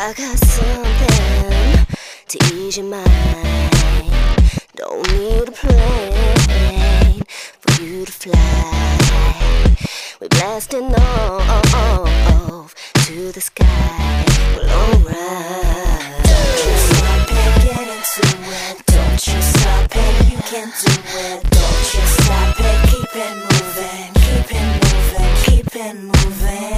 I got something to ease your mind. Don't need a plane for you to fly. We're blasting off to the sky. Well, alright. Don't you stop it, get into it. Don't you stop it, you can do it. Don't you stop it, keep it moving. Keep it moving, keep it moving.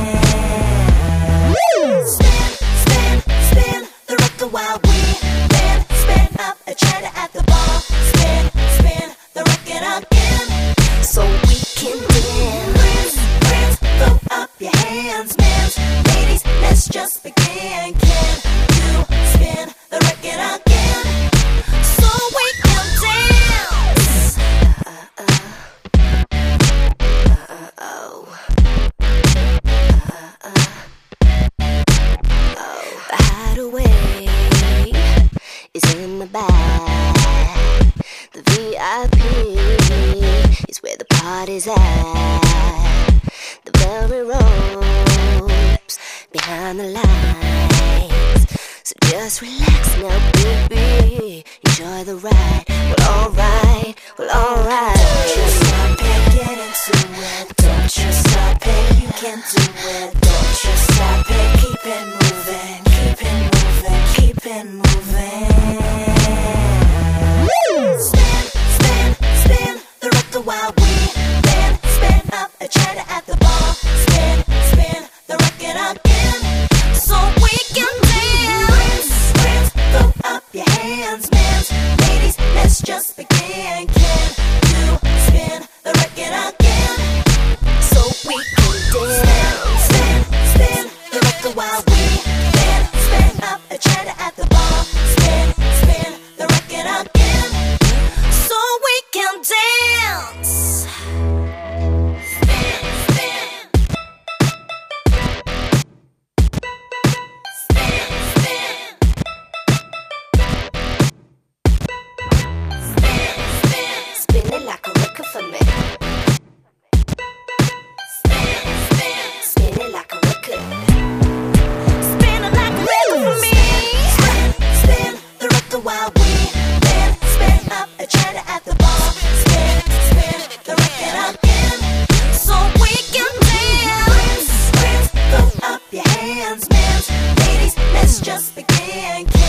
Spin, spin, spin, the rock the wild wheel. Spin, spin up a chatter at the bar. Spin, spin, the record again, So we can dance. Friends, friends, throw up your hands, man. Ladies, let's just begin. Can you spin the record again, so we can dance? The hideaway is in the back. The VIP is where the party's at. The very ropes behind the lines. So just relax now, baby. Enjoy the ride. Well, alright, well, alright. Don't you stop it, get into it. Don't you stop it, you can do it. Don't you stop it, keep it moving. Keep it moving, keep it moving. Spin, spin, spin, the rock the wild wheel. Spin, spin up a chatter at the bar. Spin, spin, the record again, so we can dance. Friends, throw up your hands, man. Ladies, let's just begin. Can you spin the record again, So we can dance. spin, spin, the rock the wild wheel. Spin, spin up a chatter at the bar. Spin, spin, the record again, so we can dance. Spin, spin. Spin, spin. Spin, spin. Spin it like a record for me. Spin, spin. Spin it like a record. Spin it like a record for me. Spin, spin, the rock the wild wheel. Spin, spin up a chatter at the bar. Spin, spin, the record again, so we can dance. Friends, throw up your hands, man. Ladies, let's just begin.